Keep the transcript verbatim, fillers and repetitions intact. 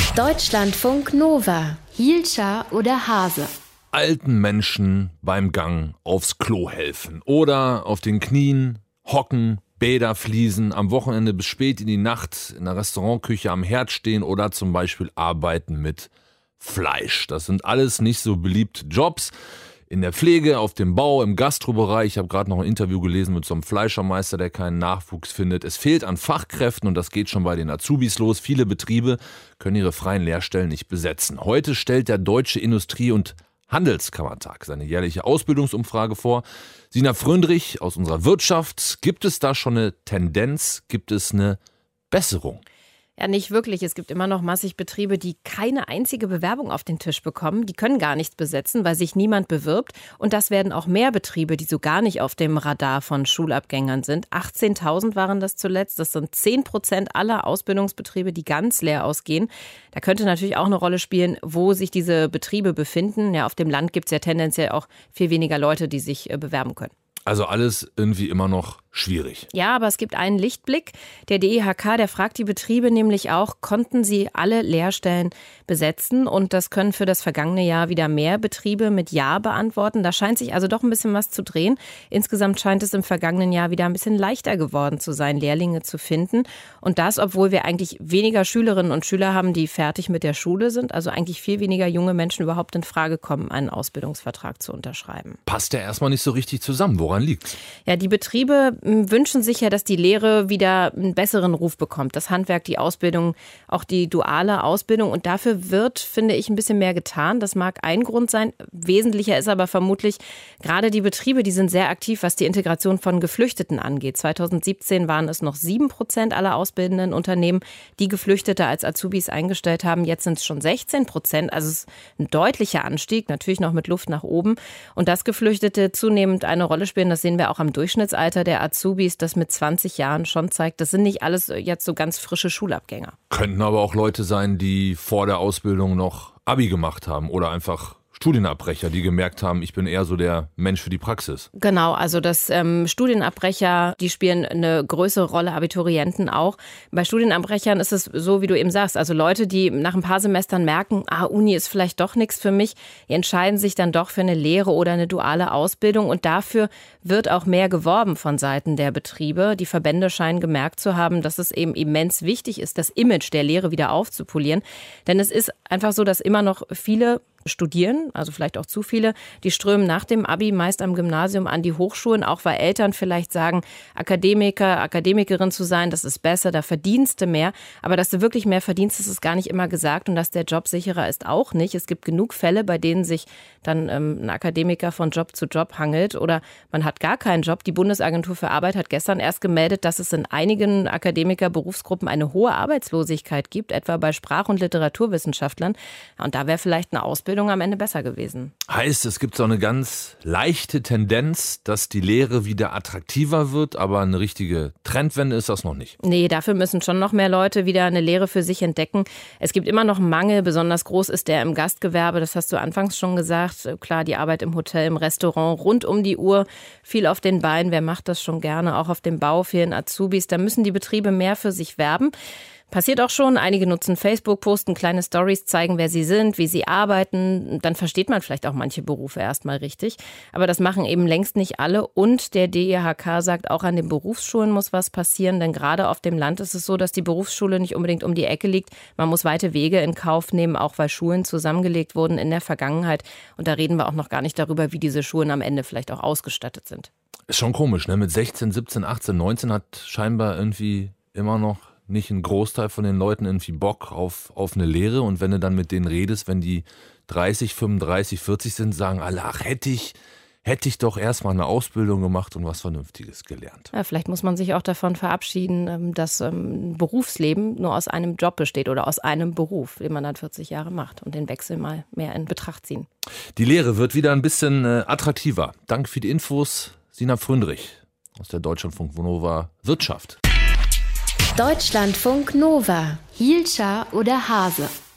Deutschlandfunk Nova. Hielscher oder Hase? Alten Menschen beim Gang aufs Klo helfen oder auf den Knien hocken, Bäder fließen, am Wochenende bis spät in die Nacht in der Restaurantküche am Herd stehen oder zum Beispiel arbeiten mit Fleisch. Das sind alles nicht so beliebte Jobs. In der Pflege, auf dem Bau, im Gastrobereich. Ich habe gerade noch ein Interview gelesen mit so einem Fleischermeister, der keinen Nachwuchs findet. Es fehlt an Fachkräften und das geht schon bei den Azubis los. Viele Betriebe können ihre freien Lehrstellen nicht besetzen. Heute stellt der Deutsche Industrie- und Handelskammertag seine jährliche Ausbildungsumfrage vor. Sina Fröndrich aus unserer Wirtschaft. Gibt es da schon eine Tendenz? Gibt es eine Besserung? Ja, nicht wirklich. Es gibt immer noch massig Betriebe, die keine einzige Bewerbung auf den Tisch bekommen. Die können gar nichts besetzen, weil sich niemand bewirbt. Und das werden auch mehr Betriebe, die so gar nicht auf dem Radar von Schulabgängern sind. achtzehntausend waren das zuletzt. Das sind zehn Prozent aller Ausbildungsbetriebe, die ganz leer ausgehen. Da könnte natürlich auch eine Rolle spielen, wo sich diese Betriebe befinden. Ja, auf dem Land gibt es ja tendenziell auch viel weniger Leute, die sich bewerben können. Also alles irgendwie immer noch schwierig. Ja, aber es gibt einen Lichtblick. Der D I H K, der fragt die Betriebe nämlich auch, konnten sie alle Lehrstellen besetzen? Und das können für das vergangene Jahr wieder mehr Betriebe mit Ja beantworten. Da scheint sich also doch ein bisschen was zu drehen. Insgesamt scheint es im vergangenen Jahr wieder ein bisschen leichter geworden zu sein, Lehrlinge zu finden. Und das, obwohl wir eigentlich weniger Schülerinnen und Schüler haben, die fertig mit der Schule sind. Also eigentlich viel weniger junge Menschen überhaupt in Frage kommen, einen Ausbildungsvertrag zu unterschreiben. Passt ja erstmal nicht so richtig zusammen. Woran liegt's? Ja, die Betriebe wünschen sich ja, dass die Lehre wieder einen besseren Ruf bekommt. Das Handwerk, die Ausbildung, auch die duale Ausbildung. Und dafür wird, finde ich, ein bisschen mehr getan. Das mag ein Grund sein. Wesentlicher ist aber vermutlich, gerade die Betriebe, die sind sehr aktiv, was die Integration von Geflüchteten angeht. zweitausendsiebzehn waren es noch sieben Prozent aller ausbildenden Unternehmen, die Geflüchtete als Azubis eingestellt haben. Jetzt sind es schon sechzehn Prozent. Also es ist ein deutlicher Anstieg, natürlich noch mit Luft nach oben. Und dass Geflüchtete zunehmend eine Rolle spielen, das sehen wir auch am Durchschnittsalter der Azubis, das mit zwanzig Jahren schon zeigt. Das sind nicht alles jetzt so ganz frische Schulabgänger. Könnten aber auch Leute sein, die vor der Ausbildung noch Abi gemacht haben oder einfach Studienabbrecher, die gemerkt haben, ich bin eher so der Mensch für die Praxis. Genau, also das ähm, Studienabbrecher, die spielen eine größere Rolle, Abiturienten auch. Bei Studienabbrechern ist es so, wie du eben sagst, also Leute, die nach ein paar Semestern merken, ah, Uni ist vielleicht doch nichts für mich, die entscheiden sich dann doch für eine Lehre oder eine duale Ausbildung und dafür wird auch mehr geworben von Seiten der Betriebe. Die Verbände scheinen gemerkt zu haben, dass es eben immens wichtig ist, das Image der Lehre wieder aufzupolieren. Denn es ist einfach so, dass immer noch viele studieren, also vielleicht auch zu viele, die strömen nach dem Abi meist am Gymnasium an die Hochschulen, auch weil Eltern vielleicht sagen, Akademiker, Akademikerin zu sein, das ist besser, da verdienst du mehr. Aber dass du wirklich mehr verdienst, das ist gar nicht immer gesagt und dass der Job sicherer ist auch nicht. Es gibt genug Fälle, bei denen sich dann ähm, ein Akademiker von Job zu Job hangelt oder man hat gar keinen Job. Die Bundesagentur für Arbeit hat gestern erst gemeldet, dass es in einigen Akademiker-Berufsgruppen eine hohe Arbeitslosigkeit gibt, etwa bei Sprach- und Literaturwissenschaftlern. Und da wäre vielleicht eine Ausbildung am Ende besser gewesen. Heißt, es gibt so eine ganz leichte Tendenz, dass die Lehre wieder attraktiver wird, aber eine richtige Trendwende ist das noch nicht. Nee, dafür müssen schon noch mehr Leute wieder eine Lehre für sich entdecken. Es gibt immer noch einen Mangel, besonders groß ist der im Gastgewerbe, das hast du anfangs schon gesagt. Klar, die Arbeit im Hotel, im Restaurant, rund um die Uhr, viel auf den Beinen, wer macht das schon gerne, auch auf dem Bau, vielen Azubis, da müssen die Betriebe mehr für sich werben. Passiert auch schon. Einige nutzen Facebook, posten kleine Stories, zeigen, wer sie sind, wie sie arbeiten. Dann versteht man vielleicht auch manche Berufe erstmal richtig. Aber das machen eben längst nicht alle. Und der D I H K sagt, auch an den Berufsschulen muss was passieren. Denn gerade auf dem Land ist es so, dass die Berufsschule nicht unbedingt um die Ecke liegt. Man muss weite Wege in Kauf nehmen, auch weil Schulen zusammengelegt wurden in der Vergangenheit. Und da reden wir auch noch gar nicht darüber, wie diese Schulen am Ende vielleicht auch ausgestattet sind. Ist schon komisch, ne? Mit sechzehn, siebzehn, achtzehn, neunzehn hat scheinbar irgendwie immer noch nicht ein Großteil von den Leuten irgendwie Bock auf, auf eine Lehre. Und wenn du dann mit denen redest, wenn die dreißig, fünfunddreißig, vierzig sind, sagen alle, ach, hätte ich, hätte ich doch erstmal eine Ausbildung gemacht und was Vernünftiges gelernt. Ja, vielleicht muss man sich auch davon verabschieden, dass ein Berufsleben nur aus einem Job besteht oder aus einem Beruf, den man dann vierzig Jahre macht und den Wechsel mal mehr in Betracht ziehen. Die Lehre wird wieder ein bisschen äh, attraktiver. Danke für die Infos, Sina Fröndrich aus der Deutschlandfunk Nova Wirtschaft. Deutschlandfunk Nova. Hielscher oder Hase?